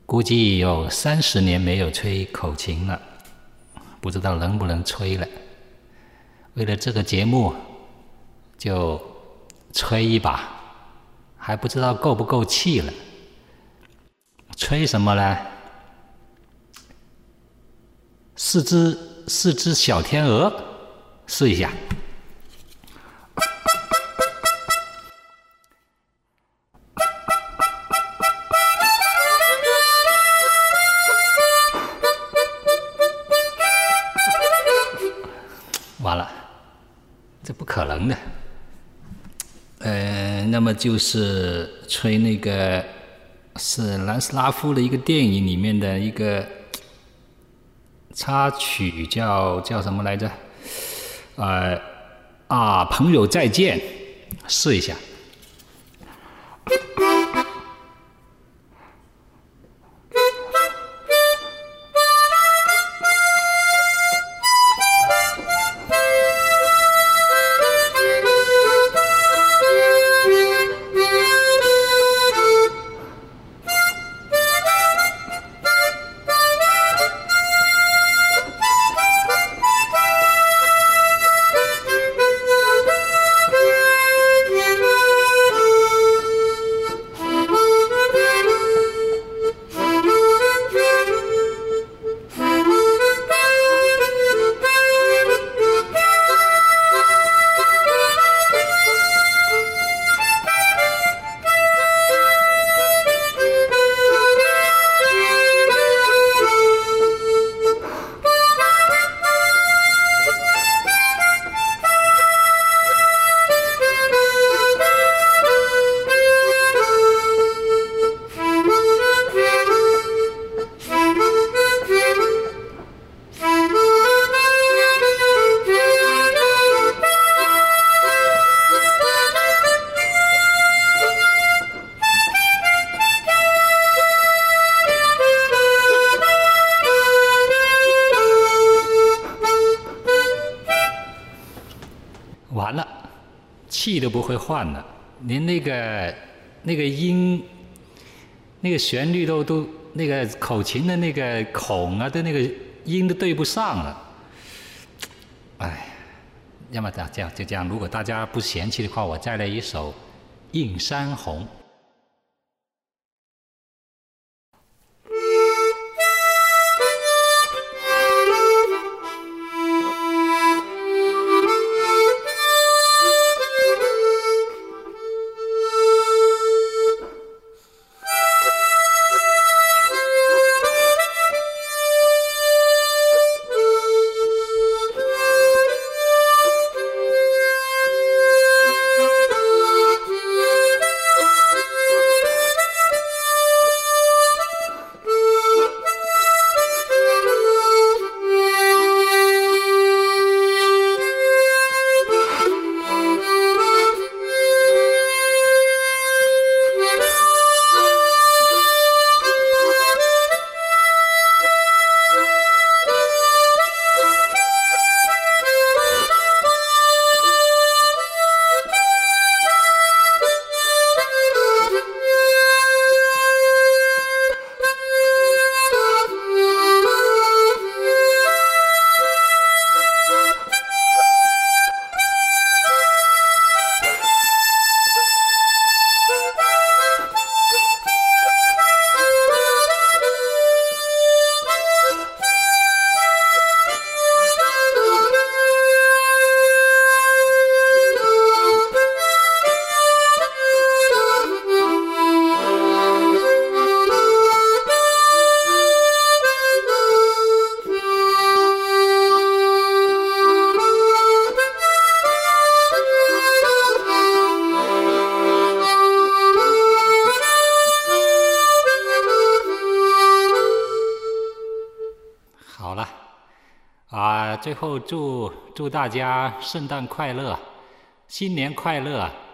估计有30年没有吹口琴了，不知道能不能吹了。为了这个节目，就吹一把，还不知道够不够气了。吹什么呢？四只小天鹅，试一下。完了，这不可能的。那么就是吹那个是南斯拉夫的一个电影里面的一个插曲，叫什么来着？朋友再见，试一下。完了，气都不会换了，连那个音、那个旋律都那个口琴的那个孔啊的那个音都对不上了。哎，要么就这样，如果大家不嫌弃的话，我再来一首《映山红》。最后祝大家圣诞快乐，新年快乐。